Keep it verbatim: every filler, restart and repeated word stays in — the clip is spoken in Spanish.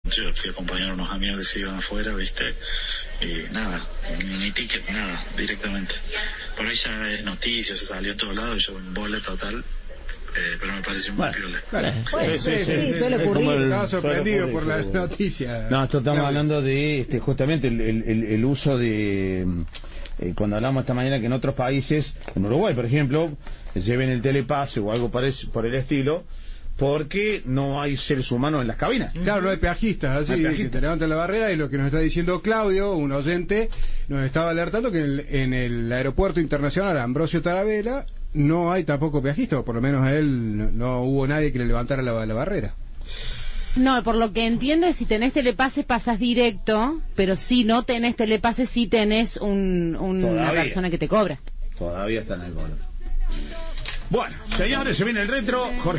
yo fui a acompañar a unos amigos que se iban afuera, viste, y nada, ni ticket, nada, directamente. Por ahí ya es noticia, se salió a todos lados, yo en bola total. Eh, pero me parece muy bueno, piola. Claro. Bueno, Sí, sí, sí, sí, suele ocurrir. El, Estaba sorprendido por la noticia. No, esto estamos hablando de este, justamente el, el, el uso de eh, cuando hablamos esta mañana que en otros países, en Uruguay por ejemplo, lleven el telepase o algo parece, por el estilo, porque no hay seres humanos en las cabinas. Claro, no hay peajistas, así no hay peajistas. que te levantan la barrera, y lo que nos está diciendo Claudio, un oyente, nos estaba alertando que en el, en el aeropuerto internacional Ambrosio Tarabella no hay tampoco peajistas, o por lo menos a él no, no hubo nadie que le levantara la, la barrera. No, por lo que entiendo es si tenés telepase pasas directo, pero si no tenés telepase sí tenés un, un, una persona que te cobra. Todavía está en el bono. Bueno, señores, se viene el retro. Jorge